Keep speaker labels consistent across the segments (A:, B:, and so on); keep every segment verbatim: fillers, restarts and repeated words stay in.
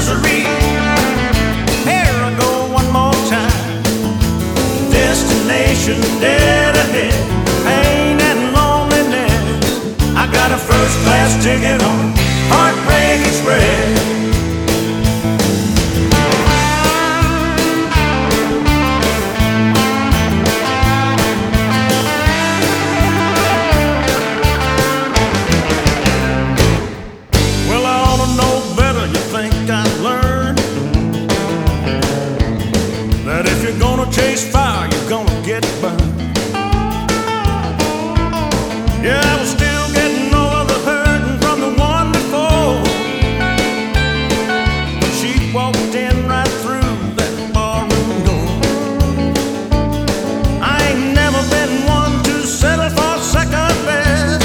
A: misery. Here I go one more time. Destination dead ahead. Pain and loneliness. I got a first class ticket on Heartbreak Express. If you're gonna chase fire, you're gonna get burned. Yeah, I was still getting over the hurting from the one before. She walked in right through that barroom door. I ain't never been one to settle for second best.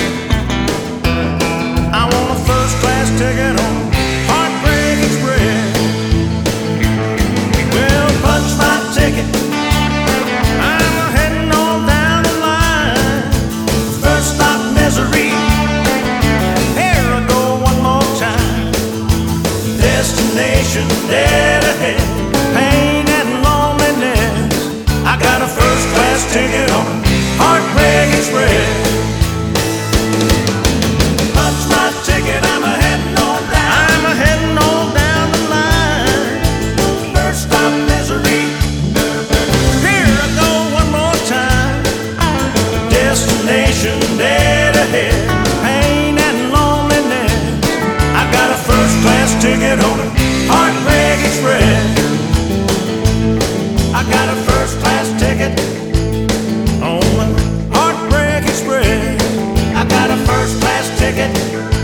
A: I want a first class ticket on Heartbreak Express. Well, punch my ticket. I'm heading on down the line. First stop, misery. Here I go one more time. Destination dead ahead. Pain and loneliness. I got a first class ticket on Heartbreak Express. Punch my ticket. I'm heading on down. I'm heading on down the line. First stop, misery. Destination dead ahead. Pain and loneliness. I got a first class ticket on a Heartbreak Express. I got a first class ticket on a Heartbreak Express. I got a first class ticket